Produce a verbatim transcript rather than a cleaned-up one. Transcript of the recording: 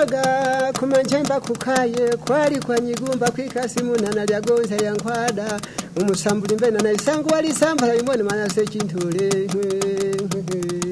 Kumaga kumanjemba kukaye kwali kwa nyigumba kwikasimu nana lya gonza ya nkwada umusambuli mbena na isangu wali sambala imone mana se chintule